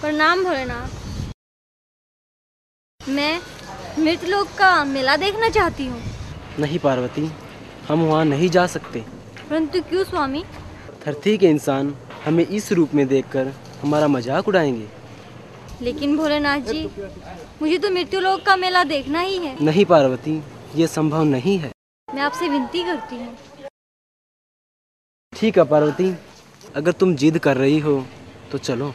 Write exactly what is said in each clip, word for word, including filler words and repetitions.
प्रणाम भोलेनाथ। मैं मृतलोक का मेला देखना चाहती हूँ। नहीं पार्वती, हम वहाँ नहीं जा सकते। परंतु क्यों स्वामी? धरती के इंसान हमें इस रूप में देखकर हमारा मजाक उड़ाएंगे। लेकिन भोलेनाथ जी, मुझे तो मृत्युलोक का मेला देखना ही है। नहीं पार्वती, ये संभव नहीं है। मैं आपसे विनती करती हूँ। ठीक है पार्वती, अगर तुम जिद कर रही हो तो चलो।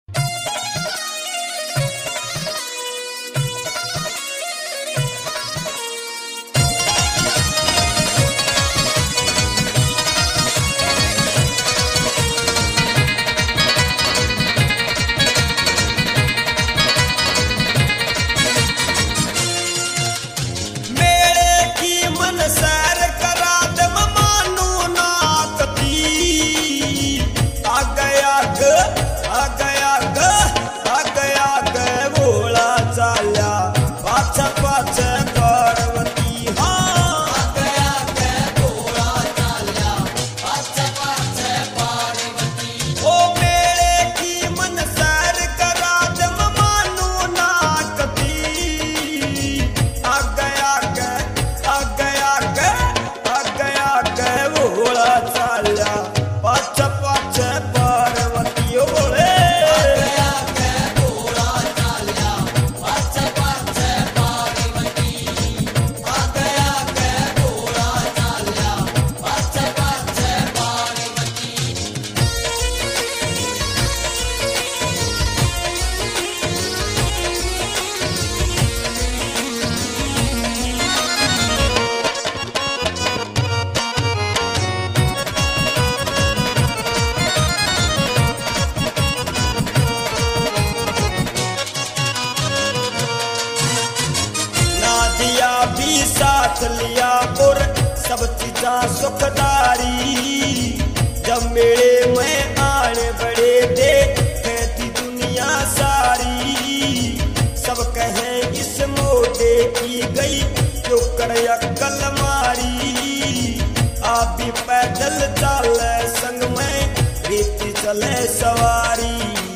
साथ लिया और सब चीजा सुखदारी, जब मेरे में आने बड़े दे कहती दुनिया सारी। सब कहें इस मोटे की गई जो कर अक्ल मारी। आप भी पैदल चले संग में रीति चले सवारी,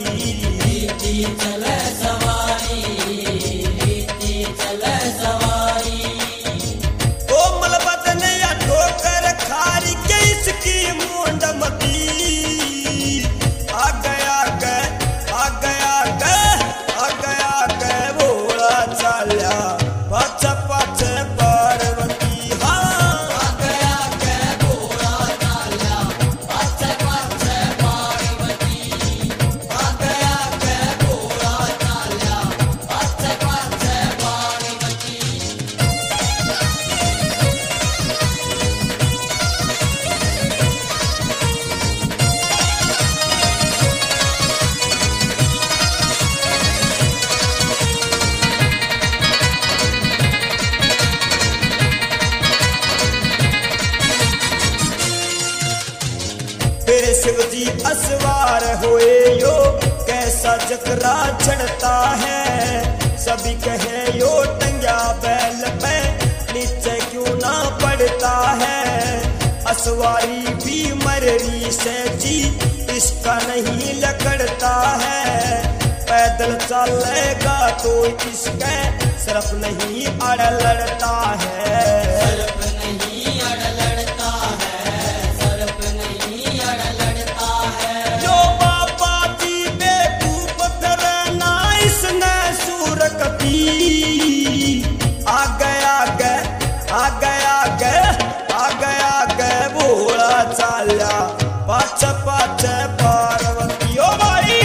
रीति चले सवारी, रीति चले सवारी। फिर शिव जी असवार होए यो कैसा जकरा चढ़ता है। सभी कहे यो टंगा बैल पे नीचे क्यों ना पड़ता है। असवारी भी मररी से जी इसका नहीं लकड़ता है। पैदल चलेगा तो इसके सरफ नहीं अड़ लड़ता है, सरफ नहीं अड़ लड़ता है, सरफ नहीं अड़ लड़ता है। जो बाबा जी बेवकूफ करना इसने सूर कपी। आ गया गए आ गया गए आ गया गए भोला चाल्या पाछ पाछ पार्वती। ओ भाई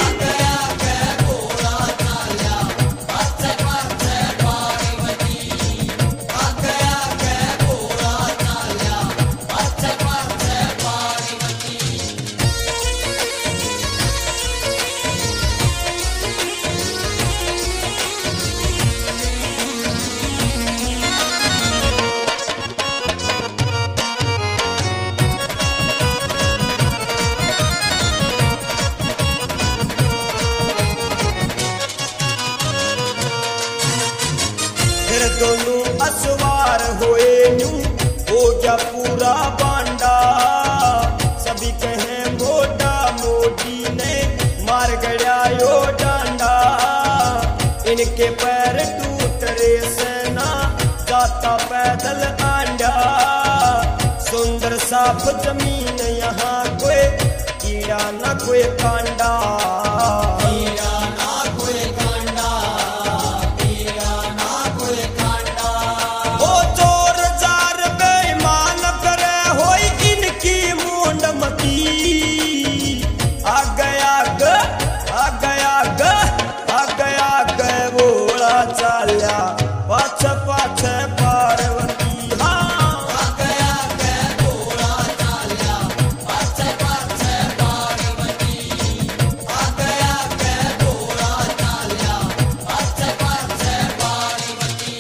दोनों असवार होए न्यू हो गया पूरा बांडा। सभी कहे मोटा मोटी ने मार गया यो डांडा, इनके पैर टूट रे सेना जाता पैदल आंडा। सुंदर साफ जमीन यहाँ कोई कीड़ा न कोई कांडा, कीड़ा ना कोई कांडा, कीड़ा ना कोई कांडा। ओ चोर जार बेईमान करे होई इनकी मुंड मती, आ गया ग आ गया ग आ गया ग बोला चाल्या पाछ पाछ पार्वती। हाँ आ गया ग बोला चाल्या पाछ पाछ पार्वती, आ गया ग बोला चाल्या पाछ पाछ पार्वती।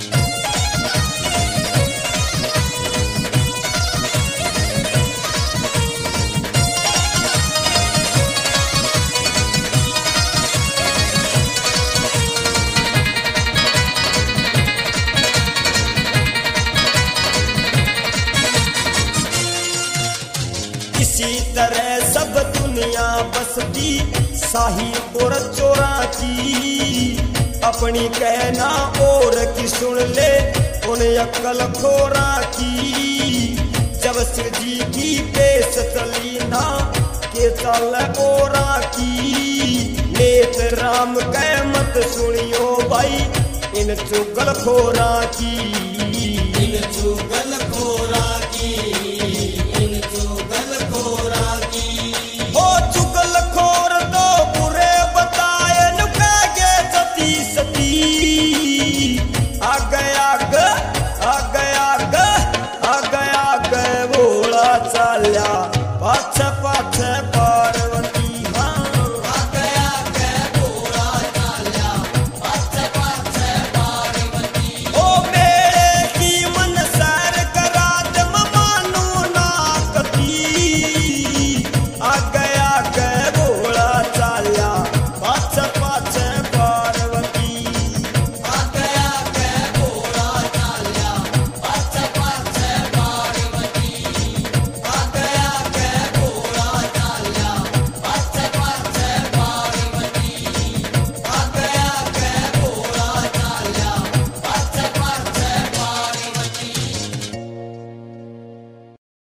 इसी तरह सब दुनिया बसती शाही और चोरा की, अपनी कहना और की सुन ले उन अक्ल खोरा की। जब शिव जी की पेश चली ना के चल ओरा की, नेत राम कह मत सुनियो भाई इन चुगल खोरा की, इन चुगल